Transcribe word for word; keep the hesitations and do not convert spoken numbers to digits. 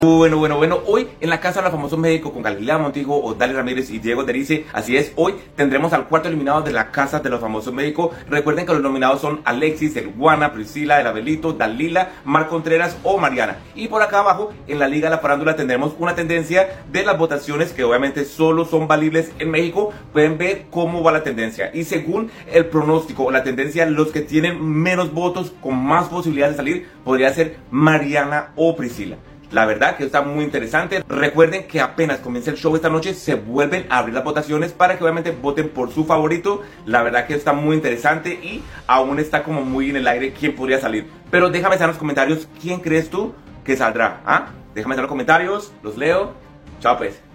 Bueno, bueno, bueno, hoy en la casa de los famosos médicos con Galilea Montijo, Odalis Ramírez y Diego Derice, así es, hoy tendremos al cuarto eliminado de la casa de los famosos médicos. Recuerden que los nominados son Alexis, El Guana, Priscila, El Abelito, Dalila, Mar Contreras o Mariana. Y por acá abajo, en la Liga de la Farándula, tendremos una tendencia de las votaciones que obviamente solo son valibles en México. Pueden ver cómo va la tendencia y según el pronóstico o la tendencia, los que tienen menos votos con más posibilidades de salir podría ser Mariana o Priscila. La verdad que está muy interesante. Recuerden que apenas comienza el show esta noche se vuelven a abrir las votaciones para que obviamente voten por su favorito. La verdad que está muy interesante y aún está como muy en el aire quién podría salir. Pero déjame saber en los comentarios quién crees tú que saldrá. ¿Ah? Déjame saber en los comentarios, los leo. Chao pues.